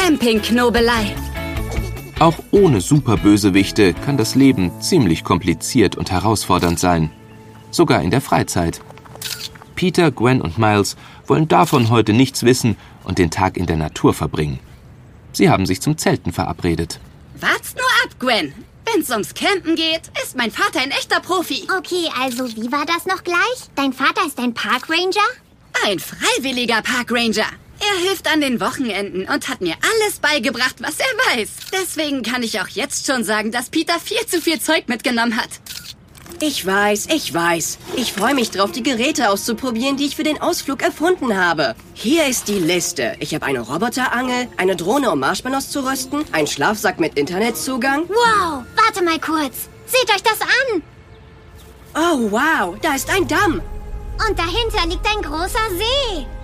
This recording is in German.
Campingknobelei. Auch ohne Superbösewichte kann das Leben ziemlich kompliziert und herausfordernd sein. Sogar in der Freizeit. Peter, Gwen und Miles wollen davon heute nichts wissen und den Tag in der Natur verbringen. Sie haben sich zum Zelten verabredet. Wart's nur ab, Gwen. Wenn's ums Campen geht, ist mein Vater ein echter Profi. Okay, also wie war das noch gleich? Dein Vater ist ein Parkranger? Ein freiwilliger Parkranger. Er hilft an den Wochenenden und hat mir alles beigebracht, was er weiß. Deswegen kann ich auch jetzt schon sagen, dass Peter viel zu viel Zeug mitgenommen hat. Ich weiß. Ich freue mich drauf, die Geräte auszuprobieren, die ich für den Ausflug erfunden habe. Hier ist die Liste. Ich habe eine Roboterangel, eine Drohne, um Marshmallows zu rösten, einen Schlafsack mit Internetzugang. Wow, warte mal kurz. Seht euch das an. Oh, wow, da ist ein Damm. Und dahinter liegt ein großer See.